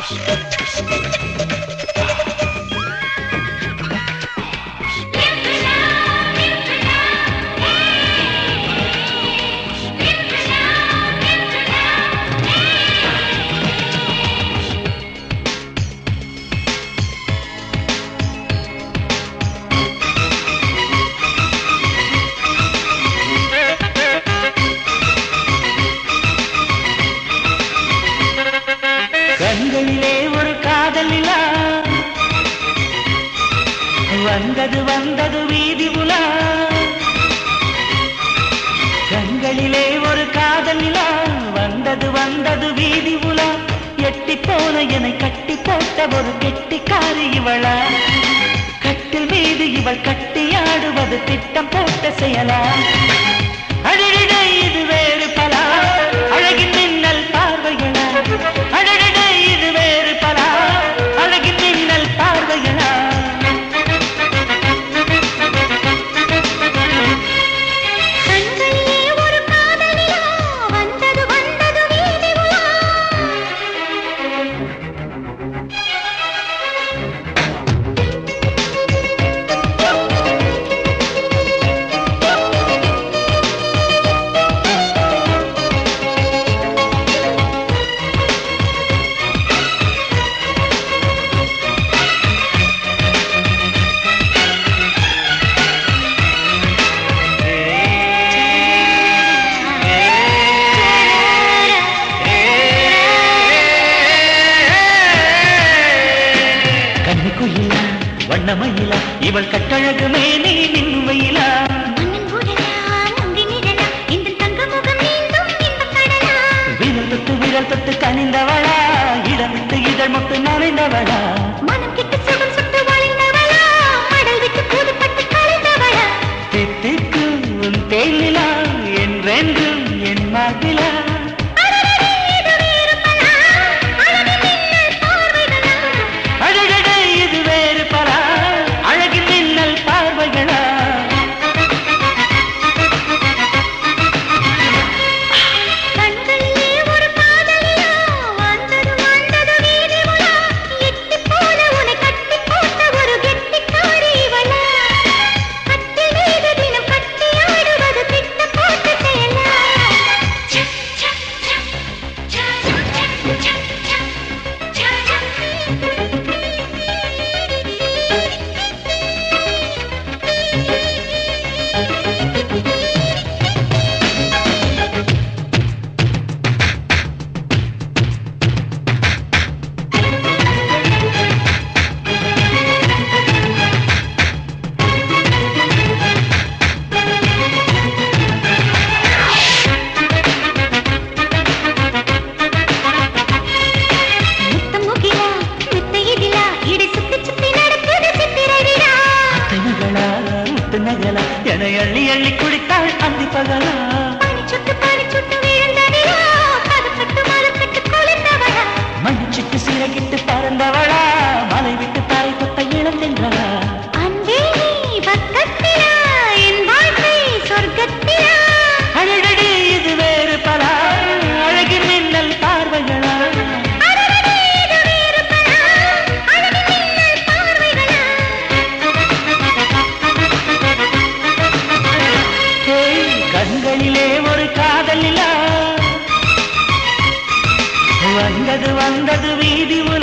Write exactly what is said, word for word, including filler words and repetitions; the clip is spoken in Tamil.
கண்களிலே ஒரு காதல் நிலா வந்தது வந்தது வீதி உலா கண்களிலே ஒரு காதல் நிலா வந்தது வந்தது வீதி உலா எட்டி போன என்னை கட்டி போட்ட ஒரு கெட்டிக்காரி இவளா கட்டில் மீது இவள் கட்டியாடுவது திட்டம் போட்ட செயலா அடடடே இது வேறு பலா அழகின் மின்னல் பார்வைகளா அடடடே இது வேறு பலா அழகின் மின்னல் பார்வைகளா கண்களிலே ஒரு காதல் நிலா வந்தது வந்தது வீதி உலா வண்ணமயிலா இவள் கட்டழகு மேனி நின்மையிலா விரல் தொட்டு விரல் தொட்டு கனிந்தவளா இடம் விட்டு இதழ் மொட்டு நனைந்தவளா தித்திக்கும் உன் தேனிலா என்றென்றும் என் மார்பிலா என்னை அள்ளி அள்ளி குடித்தாள் அந்தி பகலா மணிச்சிட்டு சீரகிட்டு பறந்தவளா மலை விட்டு தாய் கொத்த இழந்தென்றவா அழகடி இது வேறு பலா அழகின் மின்னல் பார்வைகளா கண்களிலே ஒரு காதல் நிலா வந்தது வந்தது வீதி